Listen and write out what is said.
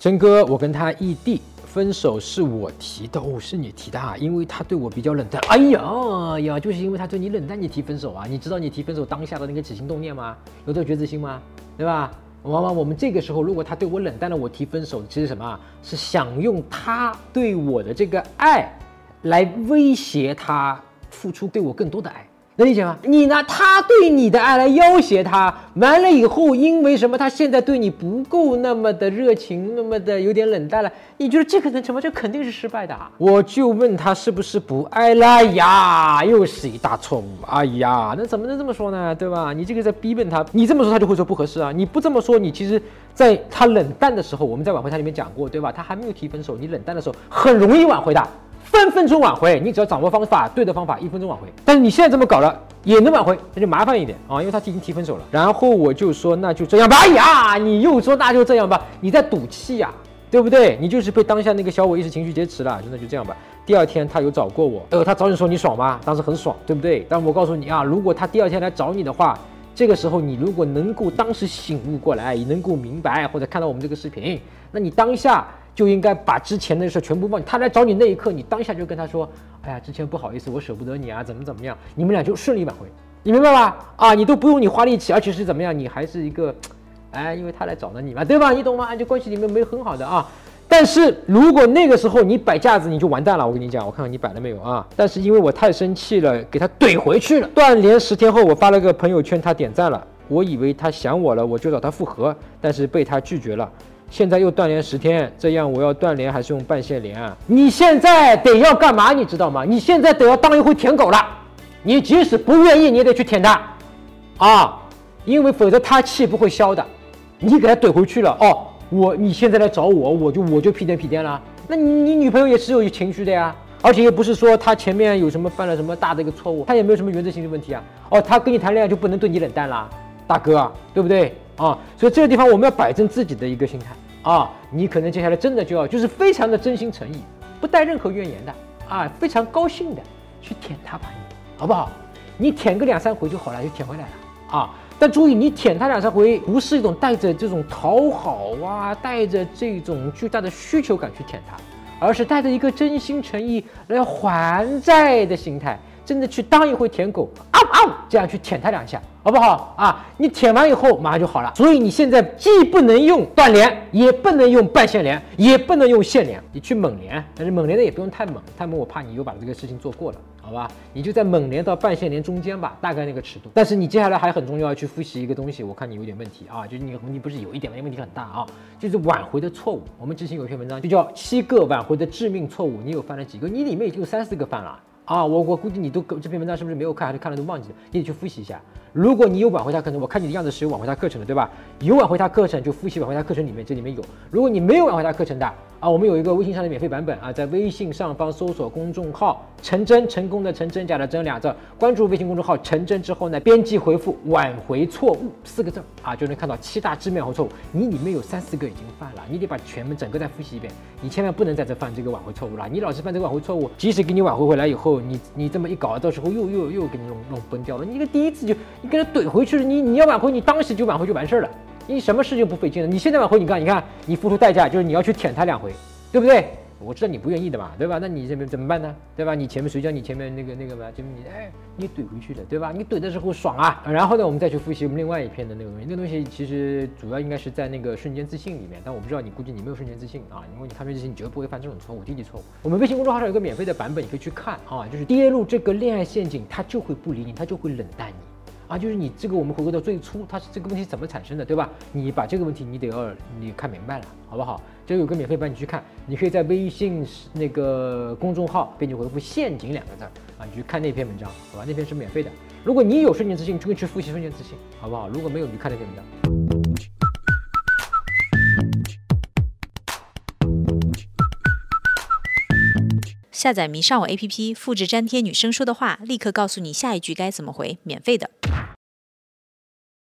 真哥，我跟他异地分手是我提的哦，是你提的啊，因为他对我比较冷淡。哎呀，就是因为他对你冷淡，你提分手啊？你知道你提分手当下的那个起心动念吗？有这个觉知心吗？对吧？往往我们这个时候，如果他对我冷淡了，我提分手，其实什么？是想用他对我的这个爱来威胁他付出对我更多的爱。能理解吗？你拿他对你的爱来要挟他，完了以后，因为什么？他现在对你不够那么的热情，那么的有点冷淡了。你觉得这个能成吗？这肯定是失败的。我就问他是不是不爱了呀？又是一大错误。哎呀，那怎么能这么说呢？对吧？你这个在逼问他，你这么说他就会说不合适啊。你不这么说，你其实在他冷淡的时候，我们在挽回他里面讲过，对吧？他还没有提分手，你冷淡的时候很容易挽回的。分分钟挽回，你只要掌握方法，对的方法，1分钟挽回。但是你现在这么搞了，也能挽回，那就麻烦一点啊，因为他已经提分手了。然后我就说那就这样吧。哎呀，你又说那就这样吧，你在赌气呀，对不对？你就是被当下那个小我意识情绪劫持了，那就这样吧。第二天他有找过我，他找你说你爽吗？当时很爽，对不对？但我告诉你啊，如果他第二天来找你的话，这个时候你如果能够当时醒悟过来，也能够明白或者看到我们这个视频，那你当下就应该把之前的事全部忘记。他来找你那一刻，你当下就跟他说：“哎呀，之前不好意思，我舍不得你啊，怎么样。”你们俩就顺利挽回，你明白吧？啊，你都不用你花力气，而且是怎么样？你还是一个，因为他来找了你嘛，对吧？你懂吗？这关系里面没很好的啊。但是如果那个时候你摆架子，你就完蛋了。我跟你讲，我看看你摆了没有啊？但是因为我太生气了，给他怼回去了。断联10天后，我发了个朋友圈，他点赞了。我以为他想我了，我就找他复合，但是被他拒绝了。现在又断联10天，这样我要断联还是用半线连啊？你现在得要干嘛？你知道吗？你现在得要当一回舔狗了。你即使不愿意，你也得去舔他啊，因为否则他气不会消的。你给他怼回去了哦。你现在来找我，我就屁颠了。那你女朋友也是有情绪的呀，而且又不是说她前面有什么犯了什么大的一个错误，她也没有什么原则性的问题啊。她跟你谈恋爱就不能对你冷淡啦，大哥啊，对不对啊？所以这个地方我们要摆正自己的一个心态啊。你可能接下来真的就要就是非常的真心诚意，不带任何怨言的啊，非常高兴的去舔他吧，好不好？你舔个2、3回就好了，就舔回来了啊。但注意，你舔他2、3回，不是一种带着这种讨好啊，带着这种巨大的需求感去舔他，而是带着一个真心诚意来还债的心态，真的去当一回舔狗，这样去舔他2下，好不好啊？你舔完以后马上就好了。所以你现在既不能用断联，也不能用半线连，也不能用线连，你去猛连，但是猛连的也不用太猛，太猛我怕你又把这个事情做过了。好吧，你就在猛连到半线连中间吧，大概那个尺度。但是你接下来还很重要，要去复习一个东西，我看你有点问题啊，就是你不是有一点问题很大啊，就是挽回的错误。我们之前有一篇文章就叫7个挽回的致命错误，你有犯了几个？你里面已经有3、4个犯了啊。我估计你都这篇文章是不是没有看，还是看了都忘记了？你得去复习一下。如果你有挽回他课程，我看你的样子是有挽回他课程的，对吧？有挽回他课程就复习挽回他课程里面，这里面有。如果你没有挽回他课程的啊，我们有一个微信上的免费版本啊，在微信上方搜索公众号陈真，成功的陈真加了真2字，关注微信公众号陈真之后呢，编辑回复挽回错误4个字啊，就能看到7大致命挽回错误。你里面有3、4个已经犯了，你得把全部整个再复习一遍，你千万不能在这犯这个挽回错误了。你老是犯这个挽回错误，即使给你挽回回来以后，你这么一搞，到时候又给你弄崩掉了。你第一次就你给他怼回去了，你要挽回，你当时就挽回就完事了。你什么事情不费劲的？你现在挽回，你看，你付出代价就是你要去舔他2回，对不对？我知道你不愿意的嘛，对吧？那你这边怎么办呢？对吧？你前面谁叫你前面那个嘛？就你怼回去了，对吧？你怼的时候爽啊。然后呢，我们再去复习我们另外一篇的那个东西。那个东西其实主要应该是在那个瞬间自信里面，但我不知道估计你没有瞬间自信啊。因为你看瞬间自信，你绝对不会犯这种错误，低级错误。我们微信公众号上有个免费的版本，你可以去看啊，就是跌入这个恋爱陷阱，他就会不理你，他就会冷淡你。啊，就是你这个，我们回归到最初，它是这个问题怎么产生的，对吧？你把这个问题你看明白了，好不好？这个有个免费版，你去看，你可以在微信那个公众号编辑回复"陷阱"2个字啊，你去看那篇文章，好吧？那篇是免费的。如果你有瞬间自信，就可以去复习瞬间自信，好不好？如果没有，你就看那篇文章。 下载迷上我 APP， 复制粘贴女生说的话，立刻告诉你下一句该怎么回，免费的。